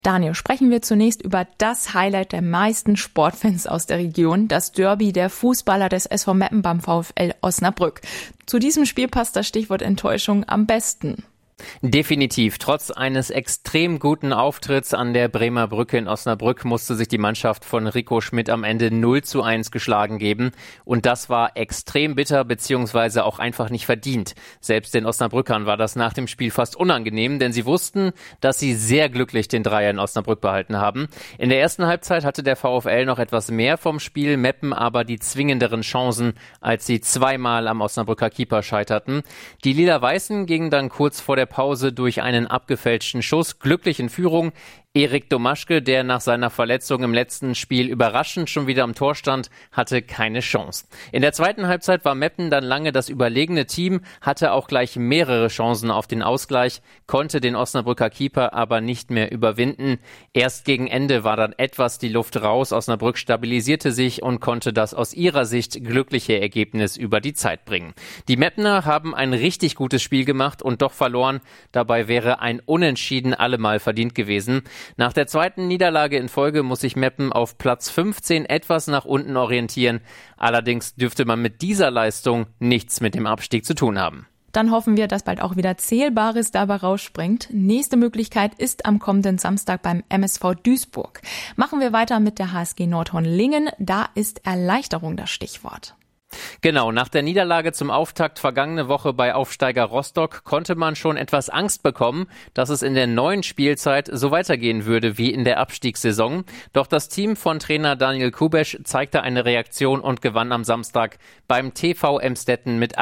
Daniel, sprechen wir zunächst über das Highlight der meisten Sportfans aus der Region, das Derby der Fußballer des SV Meppen beim VfL Osnabrück. Zu diesem Spiel passt das Stichwort Enttäuschung am besten. Definitiv. Trotz eines extrem guten Auftritts an der Bremer Brücke in Osnabrück musste sich die Mannschaft von Rico Schmidt am Ende 0:1 geschlagen geben. Und das war extrem bitter bzw. auch einfach nicht verdient. Selbst den Osnabrückern war das nach dem Spiel fast unangenehm, denn sie wussten, dass sie sehr glücklich den Dreier in Osnabrück behalten haben. In der ersten Halbzeit hatte der VfL noch etwas mehr vom Spiel, Meppen aber die zwingenderen Chancen, als sie zweimal am Osnabrücker Keeper scheiterten. Die Lila-Weißen gingen dann kurz vor der Pause durch einen abgefälschten Schuss glücklich in Führung. Erik Domaschke, der nach seiner Verletzung im letzten Spiel überraschend schon wieder am Tor stand, hatte keine Chance. In der zweiten Halbzeit war Meppen dann lange das überlegene Team, hatte auch gleich mehrere Chancen auf den Ausgleich, konnte den Osnabrücker Keeper aber nicht mehr überwinden. Erst gegen Ende war dann etwas die Luft raus. Osnabrück stabilisierte sich und konnte das aus ihrer Sicht glückliche Ergebnis über die Zeit bringen. Die Meppener haben ein richtig gutes Spiel gemacht und doch verloren. Dabei wäre ein Unentschieden allemal verdient gewesen. Nach der zweiten Niederlage in Folge muss sich Meppen auf Platz 15 etwas nach unten orientieren. Allerdings dürfte man mit dieser Leistung nichts mit dem Abstieg zu tun haben. Dann hoffen wir, dass bald auch wieder Zählbares dabei rausspringt. Nächste Möglichkeit ist am kommenden Samstag beim MSV Duisburg. Machen wir weiter mit der HSG Nordhorn-Lingen. Da ist Erleichterung das Stichwort. Genau, nach der Niederlage zum Auftakt vergangene Woche bei Aufsteiger Rostock konnte man schon etwas Angst bekommen, dass es in der neuen Spielzeit so weitergehen würde wie in der Abstiegssaison. Doch das Team von Trainer Daniel Kubesch zeigte eine Reaktion und gewann am Samstag beim TV Emstetten mit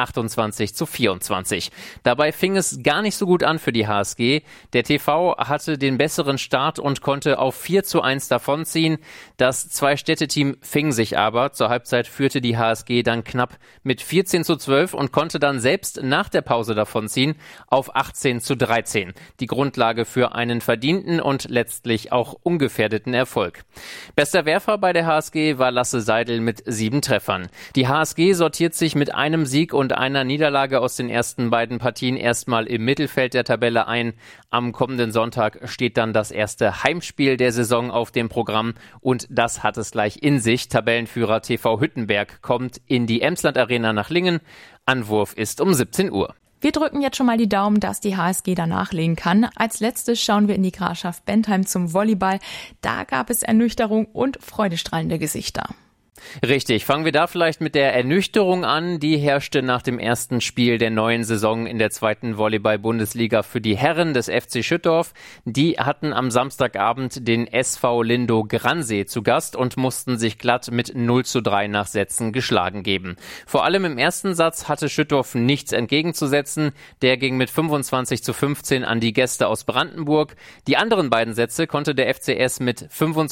28:24. Dabei fing es gar nicht so gut an für die HSG. Der TV hatte den besseren Start und konnte auf 4:1 davonziehen. Das Zwei-Städte-Team fing sich aber. Zur Halbzeit führte die HSG dann knapp mit 14:12 und konnte dann selbst nach der Pause davonziehen auf 18:13. Die Grundlage für einen verdienten und letztlich auch ungefährdeten Erfolg. Bester Werfer bei der HSG war Lasse Seidel mit 7 Treffern. Die HSG sortiert sich mit einem Sieg und einer Niederlage aus den ersten beiden Partien erstmal im Mittelfeld der Tabelle ein. Am kommenden Sonntag steht dann das erste Heimspiel der Saison auf dem Programm und das hat es gleich in sich. Tabellenführer TV Hüttenberg kommt in die Emsland Arena nach Lingen. Anwurf ist um 17 Uhr. Wir drücken jetzt schon mal die Daumen, dass die HSG da nachlegen kann. Als letztes schauen wir in die Grafschaft Bentheim zum Volleyball. Da gab es Ernüchterung und freudestrahlende Gesichter. Richtig, fangen wir da vielleicht mit der Ernüchterung an. Die herrschte nach dem ersten Spiel der neuen Saison in der zweiten Volleyball-Bundesliga für die Herren des FC Schüttorf. Die hatten am Samstagabend den SV Lindo Gransee zu Gast und mussten sich glatt mit 0:3 nach Sätzen geschlagen geben. Vor allem im ersten Satz hatte Schüttorf nichts entgegenzusetzen. Der ging mit 25:15 an die Gäste aus Brandenburg. Die anderen beiden Sätze konnte der FCS mit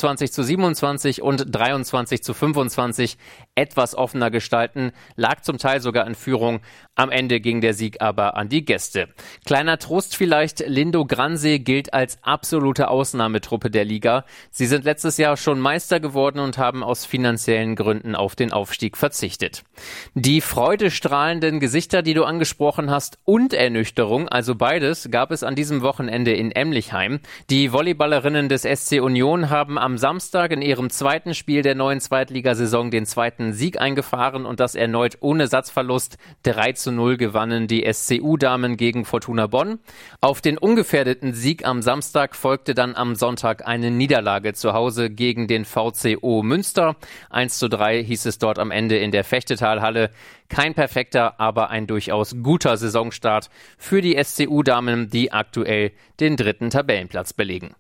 25:27 und 23:25 etwas offener gestalten, lag zum Teil sogar in Führung. Am Ende ging der Sieg aber an die Gäste. Kleiner Trost vielleicht, Lindo Gransee gilt als absolute Ausnahmetruppe der Liga. Sie sind letztes Jahr schon Meister geworden und haben aus finanziellen Gründen auf den Aufstieg verzichtet. Die freudestrahlenden Gesichter, die du angesprochen hast, und Ernüchterung, also beides, gab es an diesem Wochenende in Emlichheim. Die Volleyballerinnen des SC Union haben am Samstag in ihrem zweiten Spiel der neuen Zweitligasaison den zweiten Sieg eingefahren und das erneut ohne Satzverlust. 3:0 gewannen die SCU-Damen gegen Fortuna Bonn. Auf den ungefährdeten Sieg am Samstag folgte dann am Sonntag eine Niederlage zu Hause gegen den VCO Münster. 1:3 hieß es dort am Ende in der Fechtetalhalle. Kein perfekter, aber ein durchaus guter Saisonstart für die SCU-Damen, die aktuell den 3. Tabellenplatz belegen.